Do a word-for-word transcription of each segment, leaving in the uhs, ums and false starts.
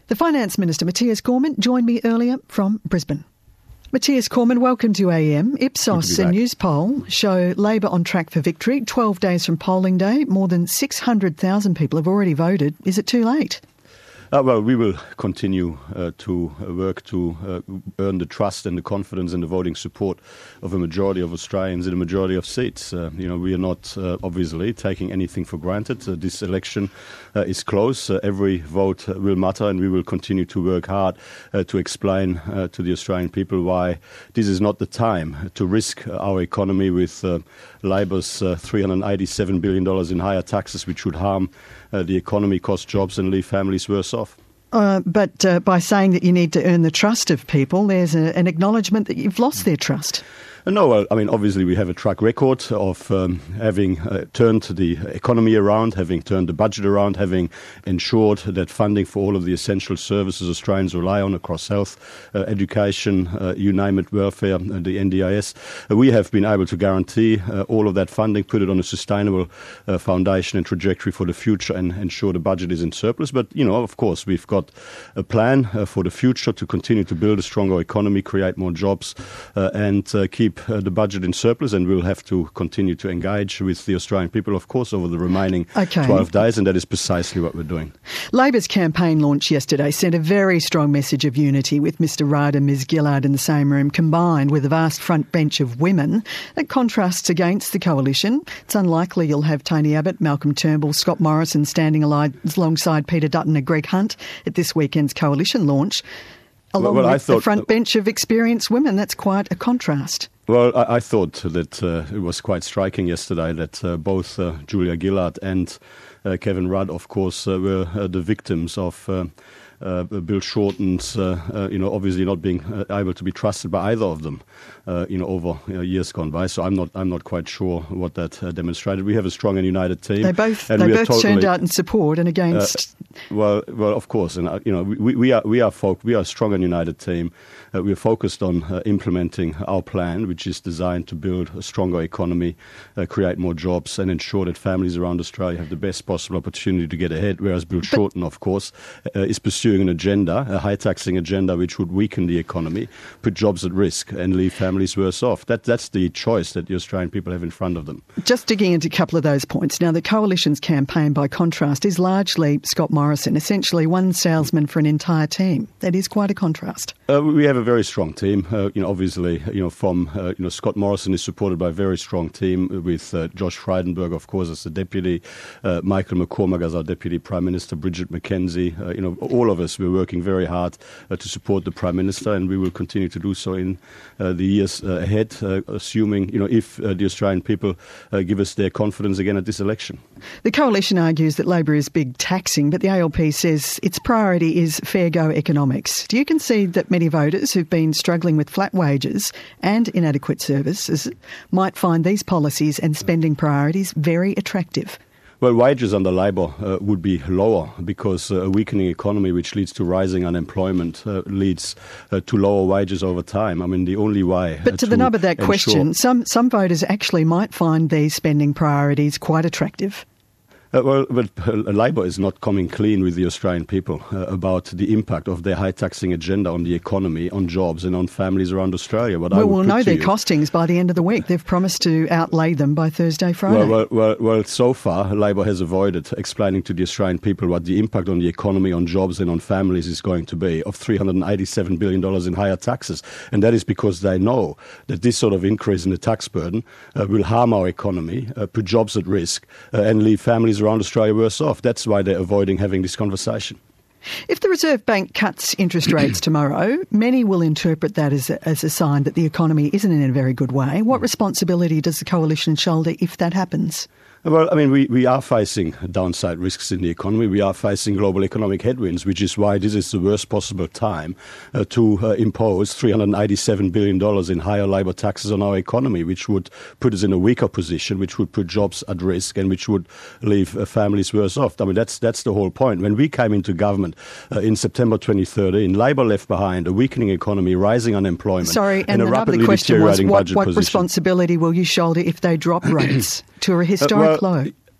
The Finance Minister, Matthias Cormann, joined me earlier from Brisbane. Matthias Cormann, welcome to A M. Ipsos, a news poll, show Labor on track for victory. twelve days from polling day, more than six hundred thousand people have already voted. Is it too late? Uh, well, we will continue uh, to uh, work to uh, earn the trust and the confidence and the voting support of a majority of Australians in a majority of seats. Uh, you know, we are not uh, obviously taking anything for granted. Uh, this election uh, is close. Uh, every vote uh, will matter, and we will continue to work hard uh, to explain uh, to the Australian people why this is not the time to risk our economy with uh, Labor's uh, three hundred eighty-seven billion dollars in higher taxes, which would harm uh, the economy, cost jobs and leave families worse off. Uh, but uh, by saying that you need to earn the trust of people, there's a, an acknowledgement that you've lost their trust. No, well, I mean, obviously we have a track record of um, having uh, turned the economy around, having turned the budget around, having ensured that funding for all of the essential services Australians rely on across health, uh, education, uh, you name it, welfare, uh, the N D I S. Uh, we have been able to guarantee uh, all of that funding, put it on a sustainable uh, foundation and trajectory for the future and ensure the budget is in surplus. But, you know, of course, we've got a plan uh, for the future to continue to build a stronger economy, create more jobs uh, and uh, keep Uh, the budget in surplus, and we'll have to continue to engage with the Australian people, of course, over the remaining okay. twelve days, and that is precisely what we're doing. Labor's campaign launch yesterday sent a very strong message of unity with Mister Rudd and Miz Gillard in the same room, combined with a vast front bench of women. That contrasts against the coalition. It's unlikely you'll have Tony Abbott, Malcolm Turnbull, Scott Morrison standing alongside Peter Dutton and Greg Hunt at this weekend's coalition launch. Along well, well, with I thought, the front bench of experienced women. That's quite a contrast. Well, I, I thought that uh, it was quite striking yesterday that uh, both uh, Julia Gillard and uh, Kevin Rudd, of course, uh, were uh, the victims of uh, uh, Bill Shorten's, uh, uh, you know, obviously not being uh, able to be trusted by either of them, uh, you know, over you know, years gone by. So I'm not, I'm not quite sure what that uh, demonstrated. We have a strong and united team. They both, and they we both totally, turned out in support and against. Uh, well, well, of course, and uh, you know, we, we are, we are, folk, we are a strong and united team. Uh, we are focused on uh, implementing our plan, which is designed to build a stronger economy, uh, create more jobs and ensure that families around Australia have the best possible opportunity to get ahead, whereas Bill but, Shorten, of course, uh, is pursuing an agenda, a high-taxing agenda which would weaken the economy, put jobs at risk and leave families worse off. That, that's the choice that the Australian people have in front of them. Just digging into a couple of those points. Now, the Coalition's campaign, by contrast, is largely Scott Morrison, essentially one salesman for an entire team. That is quite a contrast. Uh, we have a very strong team. Uh, you know, obviously, you know, from uh, you know, Scott Morrison is supported by a very strong team with uh, Josh Frydenberg, of course, as the deputy, uh, Michael McCormack as our deputy prime minister, Bridget McKenzie. Uh, you know, all of us we're working very hard uh, to support the prime minister, and we will continue to do so in uh, the years uh, ahead, uh, assuming you know if uh, the Australian people uh, give us their confidence again at this election. The Coalition argues that Labor is big taxing, but the A L P says its priority is fair go economics. Do you concede that many voters who've been struggling with flat wages and inadequate services might find these policies and spending priorities very attractive? Well, wages under Labor uh, would be lower because uh, a weakening economy which leads to rising unemployment uh, leads uh, to lower wages over time. I mean, the only way... But uh, to, to the nub of that ensure- question, some, some voters actually might find these spending priorities quite attractive. Uh, well, but uh, Labor is not coming clean with the Australian people uh, about the impact of their high-taxing agenda on the economy, on jobs and on families around Australia. What well, I would we'll put know to their you, costings by the end of the week. They've promised to outlay them by Thursday, Friday. Well, well, well, well, so far, Labor has avoided explaining to the Australian people what the impact on the economy, on jobs and on families is going to be of three hundred eighty-seven billion dollars in higher taxes. And that is because they know that this sort of increase in the tax burden uh, will harm our economy, uh, put jobs at risk uh, and leave families around Australia worse off. That's why they're avoiding having this conversation. If the Reserve Bank cuts interest rates tomorrow, many will interpret that as a, as a sign that the economy isn't in a very good way. What responsibility does the Coalition shoulder if that happens? Well, I mean, we, we are facing downside risks in the economy. We are facing global economic headwinds, which is why this is the worst possible time uh, to uh, impose three hundred eighty-seven billion dollars in higher labour taxes on our economy, which would put us in a weaker position, which would put jobs at risk and which would leave uh, families worse off. I mean, that's that's the whole point. When we came into government uh, in September twenty thirteen, Labor left behind a weakening economy, rising unemployment, Sorry, and, and a the rapidly other question was, deteriorating what, budget what position. responsibility will you shoulder if they drop rates to a historic Uh, well, low?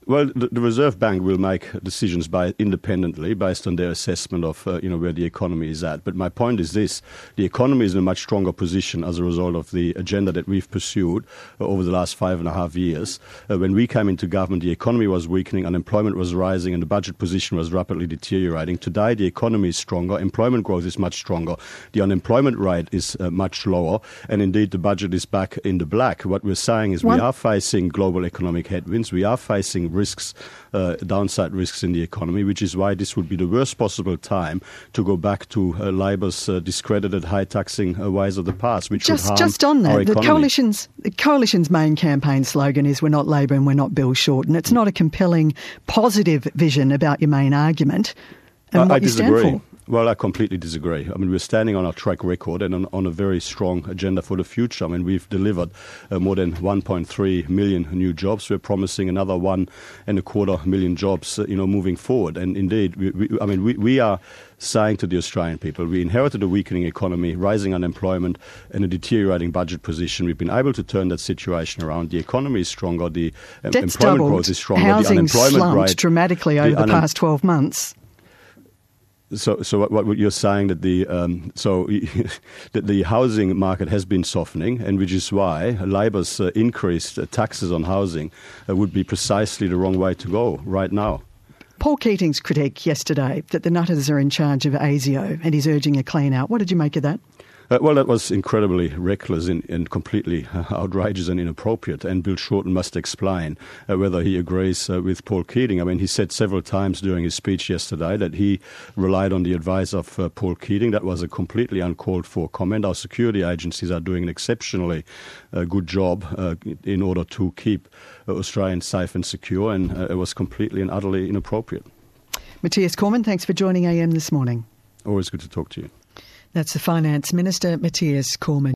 Well, the, the Reserve Bank will make decisions by independently based on their assessment of uh, you know where the economy is at. But my point is this: the economy is in a much stronger position as a result of the agenda that we've pursued uh, over the last five and a half years. Uh, when we came into government, the economy was weakening, unemployment was rising, and the budget position was rapidly deteriorating. Today, the economy is stronger, employment growth is much stronger, the unemployment rate is uh, much lower, and indeed the budget is back in the black. What we're saying is One. we are facing global economic headwinds, we are facing risks, uh, downside risks in the economy, which is why this would be the worst possible time to go back to uh, Labor's uh, discredited high taxing uh, ways of the past, which just, would harm just on that, our the economy. coalition's the coalition's main campaign slogan is "We're not Labor and we're not Bill Shorten." It's not a compelling, positive vision about your main argument and I, what I you disagree. stand for. Well, I completely disagree. I mean, we're standing on our track record and on, on a very strong agenda for the future. I mean, we've delivered uh, more than one point three million new jobs. We're promising another one and a quarter million jobs, uh, you know, moving forward. And indeed, we, we, I mean, we, we are saying to the Australian people, we inherited a weakening economy, rising unemployment, and a deteriorating budget position. We've been able to turn that situation around. The economy is stronger. The um, employment doubled. growth is stronger. Housing the unemployment slumped rate dramatically over the, the past twelve months. So, so what, what you're saying that the um, so that the housing market has been softening, and which is why Labor's uh, increased uh, taxes on housing uh, would be precisely the wrong way to go right now. Paul Keating's critique yesterday that the Nutters are in charge of ASIO, and he's urging a clean out. What did you make of that? Uh, well, that was incredibly reckless and, and completely uh, outrageous and inappropriate. And Bill Shorten must explain uh, whether he agrees uh, with Paul Keating. I mean, he said several times during his speech yesterday that he relied on the advice of uh, Paul Keating. That was a completely uncalled for comment. Our security agencies are doing an exceptionally uh, good job uh, in order to keep uh, Australians safe and secure, and uh, it was completely and utterly inappropriate. Matthias Cormann, thanks for joining A M this morning. Always good to talk to you. That's the Finance Minister, Matthias Cormann.